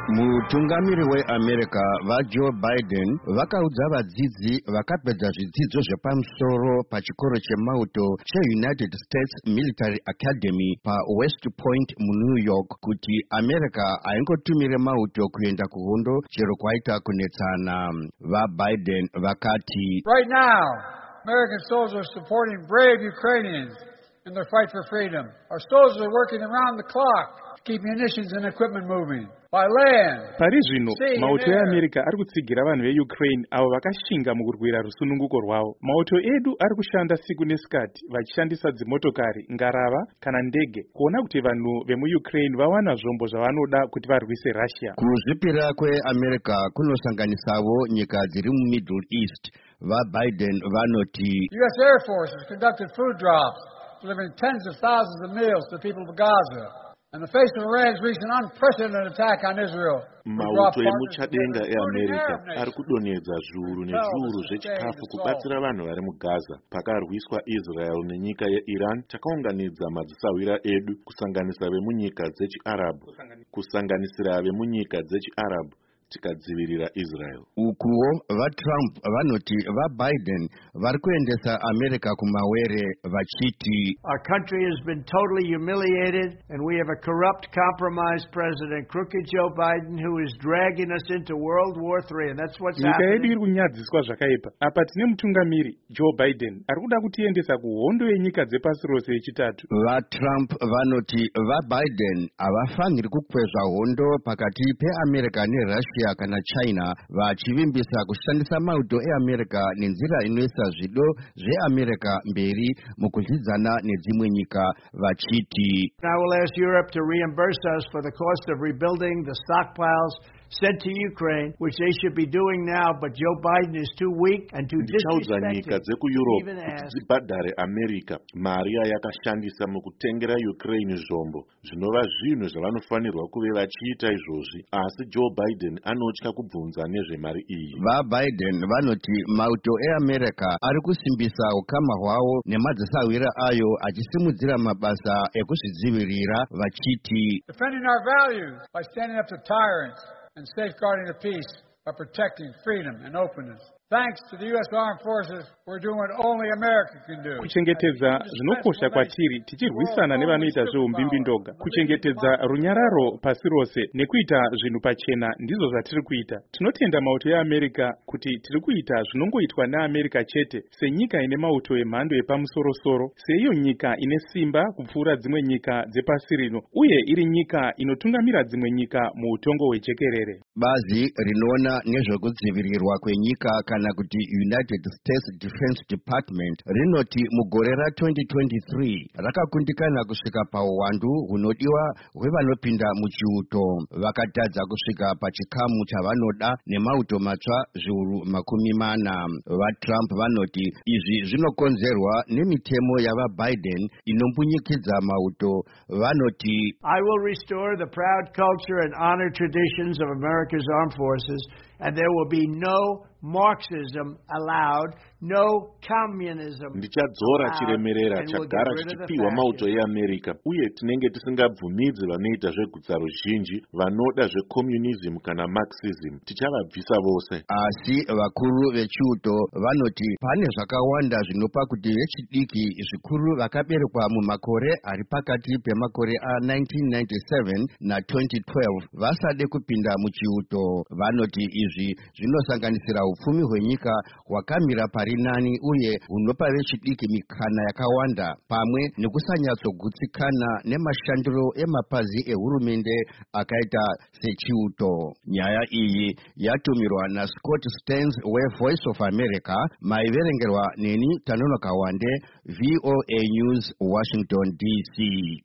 Mutungamiri weAmerica Joe Biden vakaudza vadzidzi vakapedza zvidzidzo zvepamusoro pachikoro chemauto cheUnited States Military Academy paWest Point muNew York kuti America haingotumire mauto kuenda kuhondo chero kwaita kunetsana. VaBiden vakati, Right now, American soldiers are supporting brave Ukrainians in their fight for freedom. Our soldiers are working around the clock to keep munitions and equipment moving. Pari zvino mauto eAmerica ari kutsigira vanhu veUkraine avo vakashinga mukurwira rusununguko rwavo. Mauto edu ari kushanda siku nesikati vachishandisa dzimotokari, ngarava kana ndege kuona kuti vanhu vemuUkraine vawana zvombo zvavanoda kuti varwise Russia. Kuzvipira kweAmerica kunosanganisavo nyika dziri muMiddle East. VaBiden vanoti, US Air Force has conducted food drops, delivering tens of thousands of meals to the people of Gaza. In the face of Iran's recent unprecedented attack on Israel, mauto emuchadenga eAmerica ari kudonhedza zviuru nezviuru zvechikafu kubatsira vanhu vari muGaza pakarwiswa Israel nenyika yeIran. Takaunganidza madzisawira edu kusanganisira vemunyika dzechiArabhu tikadzivirira Israel. Ukuwo vaTrump vanoti vaBiden vari kuendesa America kumawere vachiti, Our country has been totally humiliated and we have a corrupt, compromised president, crooked Joe Biden, who is dragging us into World War III, and that's what's happening. Nyika yedu happening. iri kunyadziswa zvakaipa. Apa tine mutungamiri Joe Biden ari kuda kutiendesa kuhondo yenyika dzepasi rose yechitatu. VaTrump vanoti vaBiden havafaniri kukwezva hondo pakati peAmerica neRussia kana China vachivimbisa kushandisa mauto eAmerica nenzira inoisa zvido zveAmerica mberi mukuzvidzana nedzimwe nyika vachiti, I will ask Europe to reimburse us for the cost of rebuilding the stockpiles sent to Ukraine, which they should be doing now, but Joe Biden is too weak and too disrespectful nyika dzekuEurope kuti dzibhadhare America mari yakashandisa mukutengera Ukraine zvombo zvinova zvinhu zvavanofanirwa kuve vachiita izvozvi, asi Joe Biden anotya kubvunza nezvemari iyi. VaBiden vanoti mauto eAmerica ari kusimbisa ukama hwavo nemadzisawira ayo achisimudzira mabasa ekuzvidzivirira vachiti, defending our values by standing up to tyrants and safeguarding the peace by protecting freedom and openness. Thanks to the U.S. Armed Forces, we're doing what only America can do. Kuchengetedza zvinokosha kwatiri tichirwisana nevanoita zveumbimbi ndoga. Kuchengetedza runyararo pasi rose nekuita zvinhu pachena ndizvo zvatiri kuita. Tinotenda mauto eAmerica kuti tiri kuita zvinongoitwa neAmerica chete, senyika ine mauto emhando yepamusoro-soro, seiyo nyika ine simba kupfuura dzimwe nyika dzepasi rino, uye iri nyika inotungamira dzimwe nyika muutongo hwejekerere. Bazi rinoona nezvekudzivirirwa kwenyika kana kuti United States Defense Department rinoti mugore ra2023 rakakundikana kusvika pauwandu hunodiwa hwevanopinda muchiuto, vakatadza kusvika pachikamu chavanoda nemauto matsva zviuru 40. VaTrump vanoti izvi zvinokonzerwa nemitemo yavaBiden inombunyikidza mauto. Vanoti, I will restore the proud culture and honor traditions of America's armed forces, and there will be no Marxism allowed, no communism. Ndichadzora chiremerera chagara chichipiwa mauto eAmerica, uye tinenge tisingabvumidzi vanoita zvegutsa ruzhinji vanoda zveCommunism kana Marxism. Tichavabvisa vose. Asi vakuru vechiuto vanoti pane zvakawanda zvinopa kuti vechidiki zvikuru vakaberekwa mumakore ari pakati pemakore a1997 na2012 vasade kupinda muchiuto. Vanoti izvi zvinosanganisira upfumi hwenyika hwakamira pari nani uye hunopa vechidiki mikana yakawanda pamwe nekusanyatsogutsikana nemashandiro emapazi ehurumende akaita sechiuto. Nyaya iyi yatumirwa naScott Stearns weVoice of America, maiverengerwa neni Tanonoka Wande, VOA News, Washington DC.